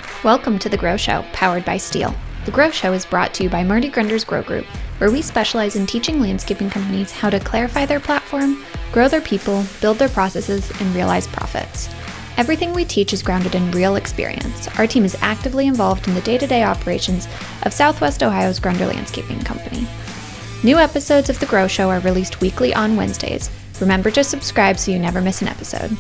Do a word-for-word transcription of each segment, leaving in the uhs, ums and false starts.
Welcome to The Grow Show, powered by Steel. The Grow Show is brought to you by Marty Grunder's Grow Group, where we specialize in teaching landscaping companies how to clarify their platform, grow their people, build their processes, and realize profits. Everything we teach is grounded in real experience. Our team is actively involved in the day-to-day operations of Southwest Ohio's Grunder Landscaping Company. New episodes of The Grow Show are released weekly on Wednesdays. Remember to subscribe so you never miss an episode.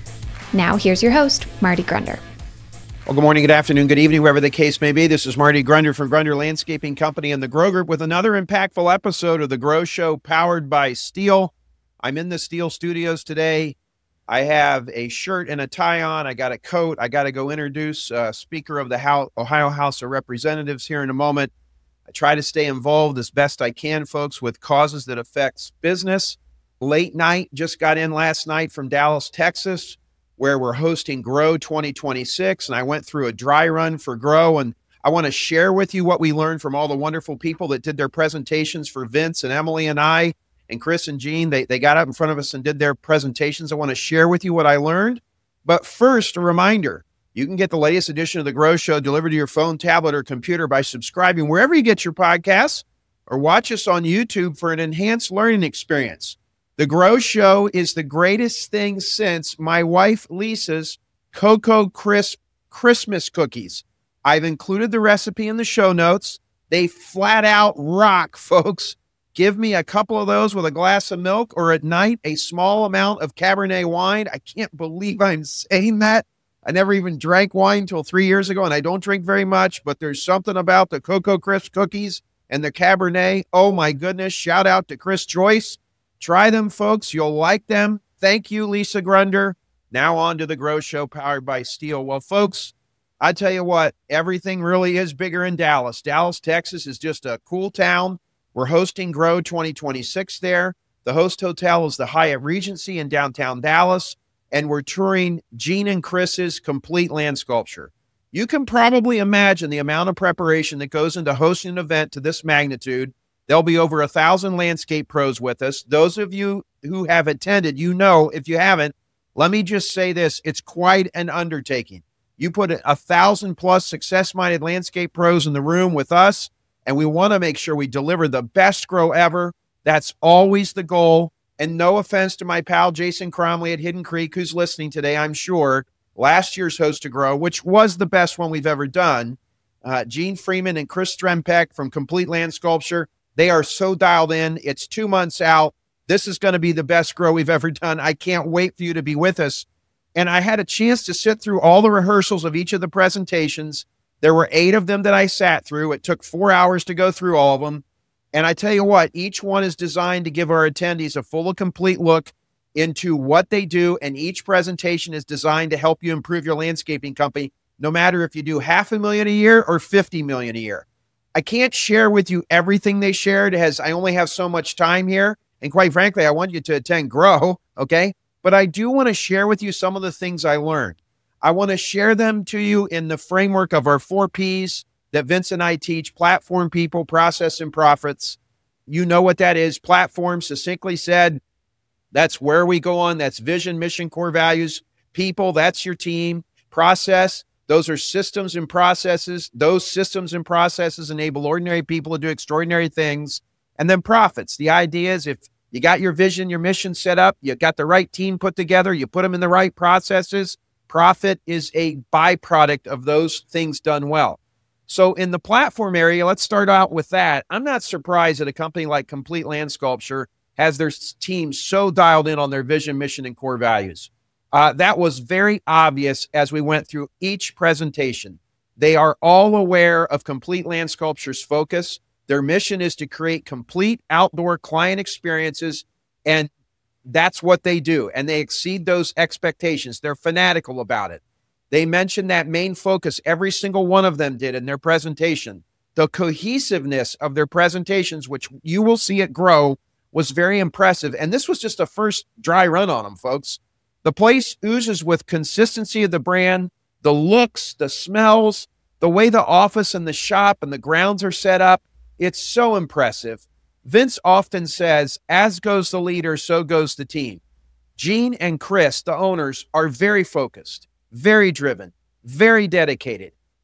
Now, here's your host, Marty Grunder. Well, good morning, good afternoon, good evening, wherever the case may be. This is Marty Grunder from Grunder Landscaping Company and the Grow Group with another impactful episode of The Grow Show powered by Steel. I'm in the Steel studios today. I have a shirt and a tie on. I got a coat. I got to go introduce uh, Speaker of the House, Ohio House of Representatives here in a moment. I try to stay involved as best I can, folks, with causes that affects business. Late night, just got in last night from Dallas, Texas, where we're hosting Grow twenty twenty-six, and I went through a dry run for Grow, and I want to share with you what we learned from all the wonderful people that did their presentations for Vince and Emily and I, and Chris and Jean. They, they got up in front of us and did their presentations. I want to share with you what I learned. But first, a reminder, you can get the latest edition of The Grow Show delivered to your phone, tablet, or computer by subscribing wherever you get your podcasts, or watch us on YouTube for an enhanced learning experience. The Grow Show is the greatest thing since my wife Lisa's Cocoa Crisp Christmas cookies. I've included the recipe in the show notes. They flat out rock, folks. Give me a couple of those with a glass of milk, or at night, a small amount of Cabernet wine. I can't believe I'm saying that. I never even drank wine until three years ago, and I don't drink very much, but there's something about the Cocoa Crisp cookies and the Cabernet. Oh my goodness. Shout out to Chris Joyce. Try them, folks. You'll like them. Thank you, Lisa Grunder. Now on to the Grow Show powered by Steel. Well, folks, I tell you what, everything really is bigger in Dallas. Dallas, Texas is just a cool town. We're hosting Grow twenty twenty-six there. The host hotel is the Hyatt Regency in downtown Dallas, and we're touring Gene and Chris's Complete Land Sculpture. You can probably imagine the amount of preparation that goes into hosting an event to this magnitude. There'll be over a thousand landscape pros with us. Those of you who have attended, you know, if you haven't, let me just say this, it's quite an undertaking. You put a thousand plus success-minded landscape pros in the room with us, and we want to make sure we deliver the best grow ever. That's always the goal. And no offense to my pal Jason Cromley at Hidden Creek, who's listening today, I'm sure, last year's host to Grow, which was the best one we've ever done. Uh, Gene Freeman and Chris Strempek from Complete Land Sculpture. They are so dialed in. It's two months out. This is going to be the best Grow we've ever done. I can't wait for you to be with us. And I had a chance to sit through all the rehearsals of each of the presentations. There were eight of them that I sat through. It took four hours to go through all of them. And I tell you what, each one is designed to give our attendees a full and complete look into what they do. And each presentation is designed to help you improve your landscaping company, no matter if you do half a million a year or fifty million a year. I can't share with you everything they shared, as I only have so much time here. And quite frankly, I want you to attend Grow, okay? But I do want to share with you some of the things I learned. I want to share them to you in the framework of our four Ps that Vince and I teach: platform, people, process, and profits. You know what that is. Platform, succinctly said, that's where we go on. That's vision, mission, core values. People, that's your team. Process, those are systems and processes. Those systems and processes enable ordinary people to do extraordinary things. And then profits. The idea is if you got your vision, your mission set up, you got the right team put together, you put them in the right processes, profit is a byproduct of those things done well. So in the platform area, let's start out with that. I'm not surprised that a company like Complete Land Sculpture has their team so dialed in on their vision, mission, and core values. Uh, that was very obvious as we went through each presentation. They are all aware of Complete Land Sculpture's focus. Their mission is to create complete outdoor client experiences, and that's what they do. And they exceed those expectations. They're fanatical about it. They mentioned that main focus, every single one of them did in their presentation. The cohesiveness of their presentations, which you will see it Grow, was very impressive. And this was just a first dry run on them, folks. The place oozes with consistency of the brand, the looks, the smells, the way the office and the shop and the grounds are set up. It's so impressive. Vince often says, as goes the leader, so goes the team. Gene and Chris, the owners, are very focused, very driven, very dedicated.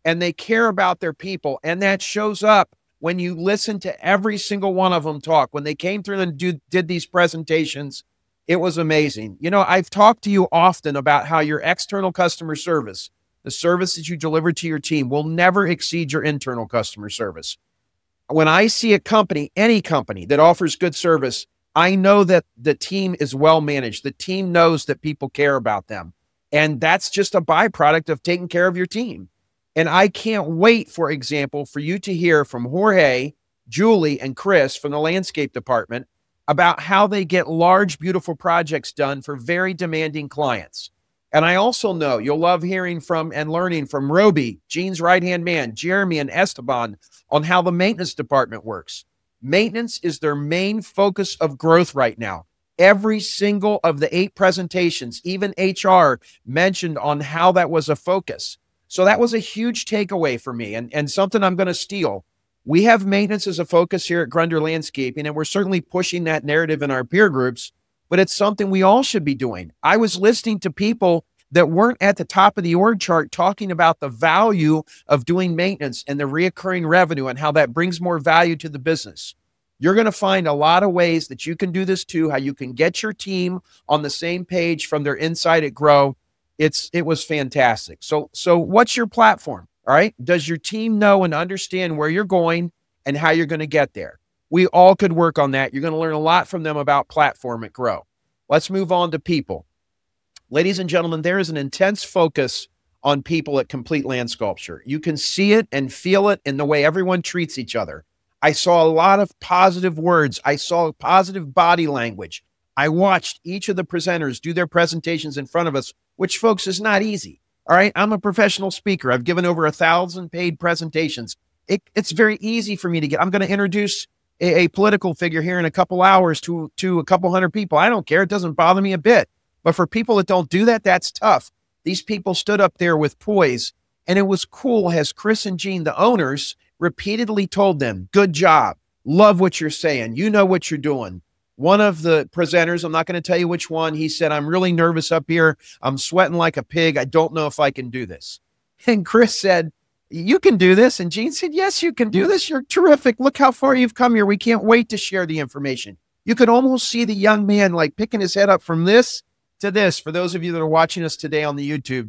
and they care about their people. And that shows up when you listen to every single one of them talk. When they came through and do, did these presentations, it was amazing. You know, I've talked to you often about how your external customer service, the service that you deliver to your team, will never exceed your internal customer service. When I see a company, any company that offers good service, I know that the team is well managed. The team knows that people care about them. And that's just a byproduct of taking care of your team. And I can't wait, for example, for you to hear from Jorge, Julie, and Chris from the landscape department about how they get large, beautiful projects done for very demanding clients. And I also know you'll love hearing from and learning from Roby, Gene's right-hand man, Jeremy, and Esteban on how the maintenance department works. Maintenance is their main focus of growth right now. Every single of the eight presentations, even H R, mentioned on how that was a focus. So that was a huge takeaway for me, and, and something I'm going to steal. We have maintenance as a focus here at Grunder Landscaping, and we're certainly pushing that narrative in our peer groups, but it's something we all should be doing. I was listening to people that weren't at the top of the org chart talking about the value of doing maintenance and the reoccurring revenue and how that brings more value to the business. You're going to find a lot of ways that you can do this too, how you can get your team on the same page from their inside at Grow. It's, it was fantastic. So, so what's your platform? All right. Does your team know and understand where you're going and how you're going to get there? We all could work on that. You're going to learn a lot from them about platform at Grow. Let's move on to people. Ladies and gentlemen, there is an intense focus on people at Complete Land Sculpture. You can see it and feel it in the way everyone treats each other. I saw a lot of positive words. I saw positive body language. I watched each of the presenters do their presentations in front of us, which, folks, is not easy. All right. I'm a professional speaker. I've given over a thousand paid presentations. It, it's very easy for me to get. I'm going to introduce a, a political figure here in a couple hours to, to a couple hundred people. I don't care. It doesn't bother me a bit. But for people that don't do that, that's tough. These people stood up there with poise, and it was cool as Chris and Gene, the owners, repeatedly told them, good job. Love what you're saying. You know what you're doing. One of the presenters, I'm not going to tell you which one, he said, I'm really nervous up here. I'm sweating like a pig. I don't know if I can do this. And Chris said, you can do this. And Gene said, yes, you can do this. You're terrific. Look how far you've come here. We can't wait to share the information. You could almost see the young man like picking his head up from this to this, for those of you that are watching us today on the YouTube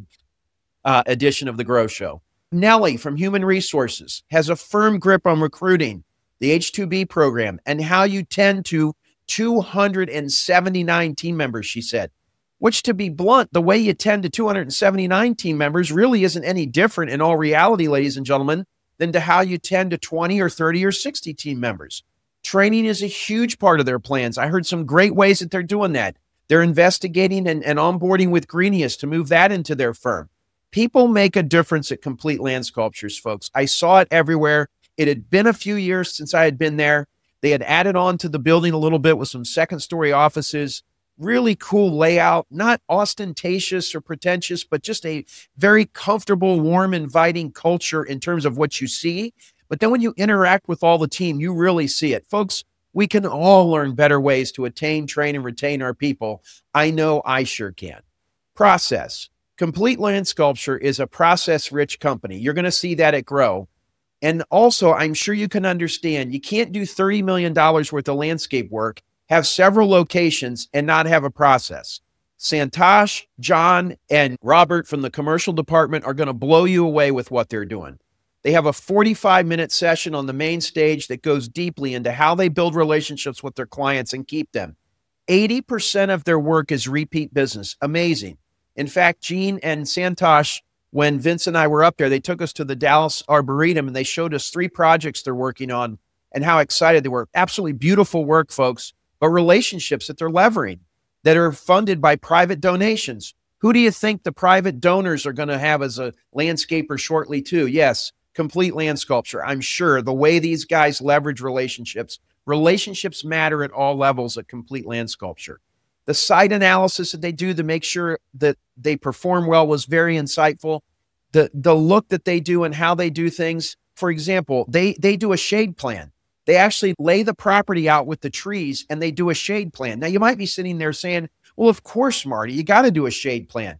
uh, edition of The Grow Show. Nellie from Human Resources has a firm grip on recruiting, the H two B program, and how you tend to two hundred seventy-nine team members, she said, which, to be blunt, the way you tend to two hundred seventy-nine team members really isn't any different in all reality, ladies and gentlemen, than to how you tend to twenty or thirty or sixty team members. Training is a huge part of their plans. I heard some great ways that they're doing that. They're investigating and, and onboarding with Greenius to move that into their firm. People make a difference at Complete Land Sculptures, folks. I saw it everywhere. It had been a few years since I had been there. They had added on to the building a little bit with some second story offices. Really cool layout, not ostentatious or pretentious, but just a very comfortable, warm, inviting culture in terms of what you see. But then when you interact with all the team, you really see it. Folks, we can all learn better ways to attain, train, and retain our people. I know I sure can. Process. Complete Land Sculpture is a process-rich company. You're going to see that at Grow. And also, I'm sure you can understand, you can't do thirty million dollars worth of landscape work, have several locations, and not have a process. Santosh, John, and Robert from the commercial department are going to blow you away with what they're doing. They have a forty-five minute session on the main stage that goes deeply into how they build relationships with their clients and keep them. eighty percent of their work is repeat business. Amazing. In fact, Gene and Santosh, when Vince and I were up there, they took us to the Dallas Arboretum and they showed us three projects they're working on and how excited they were. Absolutely beautiful work, folks, but relationships that they're levering that are funded by private donations. Who do you think the private donors are going to have as a landscaper shortly too? Yes, Complete Land Sculpture. I'm sure the way these guys leverage relationships, relationships matter at all levels at Complete Land Sculpture. The site analysis that they do to make sure that they perform well was very insightful. The, the look that they do and how they do things. For example, they, they do a shade plan. They actually lay the property out with the trees and they do a shade plan. Now, you might be sitting there saying, well, of course, Marty, you got to do a shade plan.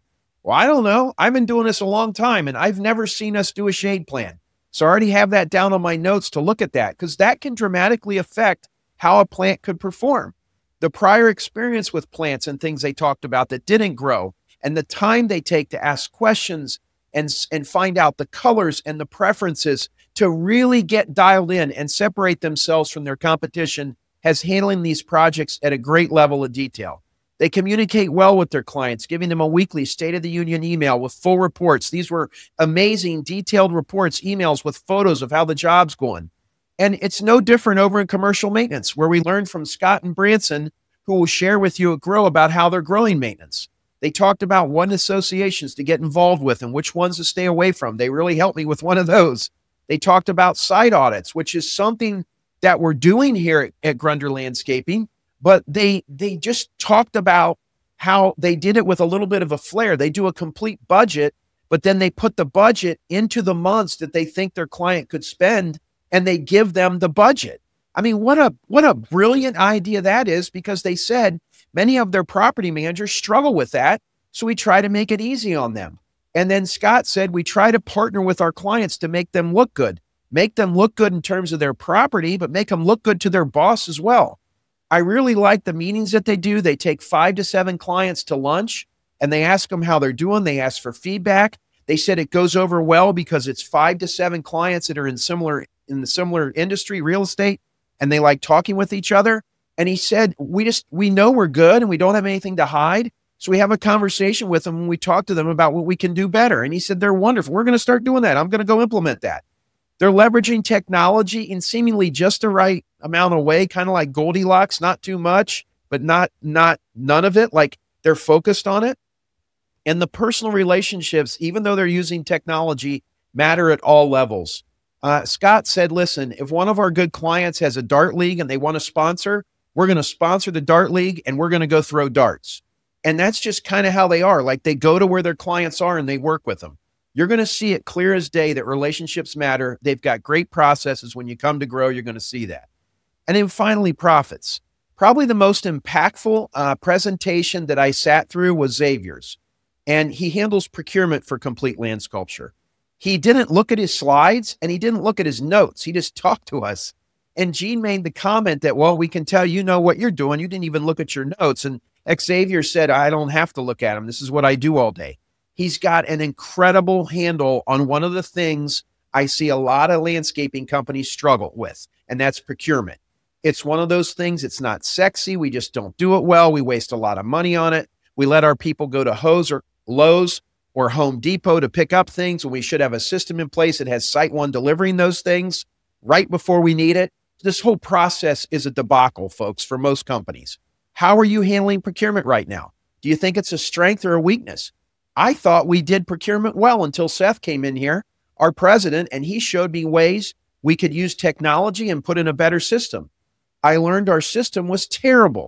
Well, I don't know. I've been doing this a long time and I've never seen us do a shade plan. So I already have that down on my notes to look at that because that can dramatically affect how a plant could perform. The prior experience with plants and things they talked about that didn't grow and the time they take to ask questions and, and find out the colors and the preferences to really get dialed in and separate themselves from their competition has handling these projects at a great level of detail. They communicate well with their clients, giving them a weekly State of the Union email with full reports. These were amazing, detailed reports, emails with photos of how the job's going. And it's no different over in commercial maintenance, where we learned from Scott and Branson, who will share with you at Grow about how they're growing maintenance. They talked about what associations to get involved with and which ones to stay away from. They really helped me with one of those. They talked about site audits, which is something that we're doing here at, at Grunder Landscaping. But they they just talked about how they did it with a little bit of a flair. They do a complete budget, but then they put the budget into the months that they think their client could spend, and they give them the budget. I mean, what a what a brilliant idea that is, because they said many of their property managers struggle with that, so we try to make it easy on them. And then Scott said we try to partner with our clients to make them look good, make them look good in terms of their property, but make them look good to their boss as well. I really like the meetings that they do. They take five to seven clients to lunch and they ask them how they're doing. They ask for feedback. They said it goes over well because it's five to seven clients that are in similar in the similar industry, real estate, and they like talking with each other. And he said, we just, we know we're good and we don't have anything to hide. So we have a conversation with them and we talk to them about what we can do better. And he said, they're wonderful. We're going to start doing that. I'm going to go implement that. They're leveraging technology in seemingly just the right amount of way, kind of like Goldilocks, not too much, but not, not none of it. Like they're focused on it. And the personal relationships, even though they're using technology, matter at all levels. Uh, Scott said, listen, if one of our good clients has a dart league and they want to sponsor, we're going to sponsor the dart league and we're going to go throw darts. And that's just kind of how they are. Like they go to where their clients are and they work with them. You're going to see it clear as day that relationships matter. They've got great processes. When you come to Grow, you're going to see that. And then finally, profits. Probably the most impactful uh, presentation that I sat through was Xavier's. And he handles procurement for Complete Land Sculpture. He didn't look at his slides and he didn't look at his notes. He just talked to us. And Gene made the comment that, well, we can tell you know what you're doing. You didn't even look at your notes. And Xavier said, I don't have to look at them. This is what I do all day. He's got an incredible handle on one of the things I see a lot of landscaping companies struggle with, and that's procurement. It's one of those things, it's not sexy. We just don't do it well. We waste a lot of money on it. We let our people go to Hose or Lowe's or Home Depot to pick up things when we should have a system in place that has SiteOne delivering those things right before we need it. This whole process is a debacle, folks, for most companies. How are you handling procurement right now? Do you think it's a strength or a weakness? I thought we did procurement well until Seth came in here, our president, and he showed me ways we could use technology and put in a better system. I learned our system was terrible.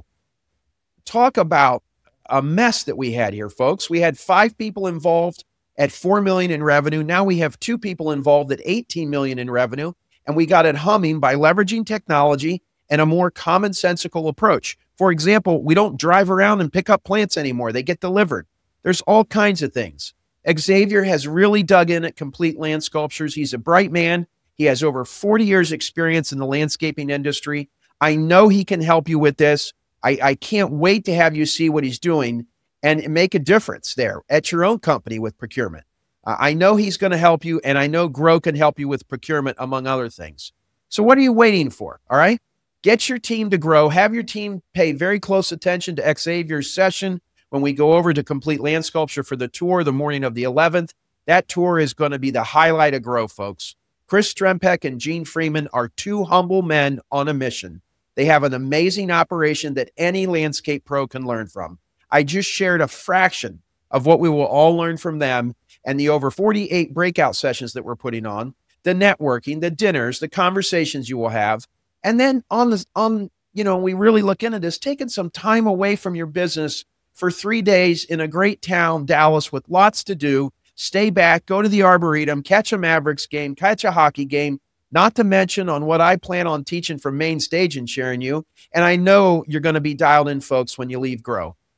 Talk about a mess that we had here, folks. We had five people involved at four million dollars in revenue. Now we have two people involved at eighteen million dollars in revenue, and we got it humming by leveraging technology and a more commonsensical approach. For example, we don't drive around and pick up plants anymore. They get delivered. There's all kinds of things. Xavier has really dug in at Complete Land Sculptures. He's a bright man. He has over forty years experience in the landscaping industry. I know he can help you with this. I, I can't wait to have you see what he's doing and make a difference there at your own company with procurement. Uh, I know he's going to help you, and I know Grow can help you with procurement, among other things. So what are you waiting for? All right. Get your team to Grow. Have your team pay very close attention to Xavier's session when we go over to Complete Land Sculpture for the tour the morning of the eleventh. That tour is going to be the highlight of Grow, folks. Chris Strempek and Gene Freeman are two humble men on a mission. They have an amazing operation that any landscape pro can learn from. I just shared a fraction of what we will all learn from them and the over forty-eight breakout sessions that we're putting on, the networking, the dinners, the conversations you will have. And then on the, on, you know, we really look into this, taking some time away from your business for three days in a great town, Dallas, with lots to do. Stay back, go to the Arboretum, catch a Mavericks game, catch a hockey game, not to mention on what I plan on teaching from main stage and sharing you. And I know you're going to be dialed in, folks, when you leave Grow.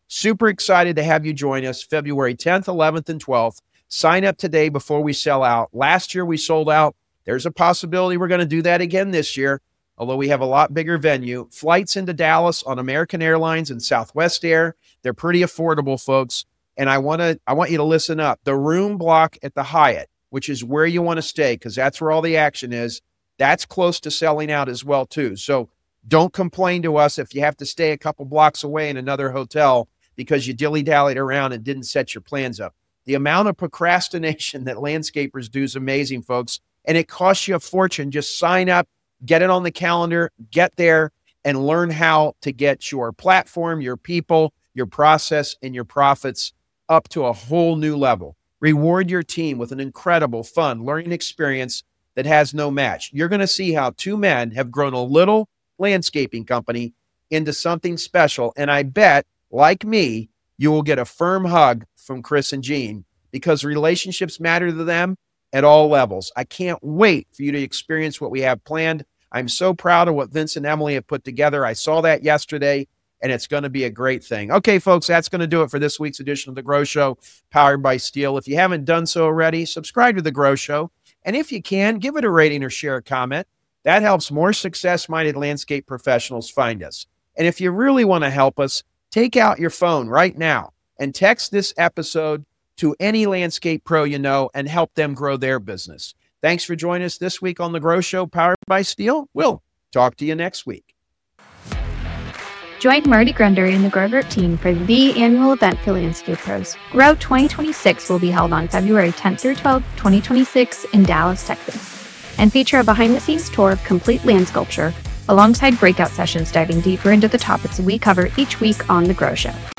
Super excited to have you join us February tenth, eleventh, and twelfth. Sign up today before we sell out. Last year we sold out. There's a possibility we're going to do that again this year, although we have a lot bigger venue. Flights into Dallas on American Airlines and Southwest Air. They're pretty affordable, folks. And I want to I want you to listen up. The room block at the Hyatt, which is where you want to stay because that's where all the action is, that's close to selling out as well, too. So don't complain to us if you have to stay a couple blocks away in another hotel because you dilly-dallied around and didn't set your plans up. The amount of procrastination that landscapers do is amazing, folks. And it costs you a fortune. Just sign up, get it on the calendar, get there, and learn how to get your platform, your people, your process, and your profits up to a whole new level. Reward your team with an incredible, fun learning experience that has no match. You're going to see how two men have grown a little landscaping company into something special. And I bet, like me, you will get a firm hug from Chris and Jean because relationships matter to them at all levels. I can't wait for you to experience what we have planned. I'm so proud of what Vince and Emily have put together. I saw that yesterday, and it's going to be a great thing. Okay, folks, that's going to do it for this week's edition of The Grow Show, powered by Steel. If you haven't done so already, subscribe to The Grow Show. And if you can, give it a rating or share a comment. That helps more success-minded landscape professionals find us. And if you really want to help us, take out your phone right now and text this episode to any landscape pro you know and help them grow their business. Thanks for joining us this week on The Grow Show, powered by Steel. We'll talk to you next week. Join Marty Grunder and the Grow Group team for the annual event for landscape pros. Grow twenty twenty-six will be held on February tenth through twelfth, twenty twenty-six in Dallas, Texas, and feature a behind-the-scenes tour of complete land sculpture alongside breakout sessions diving deeper into the topics we cover each week on The Grow Show.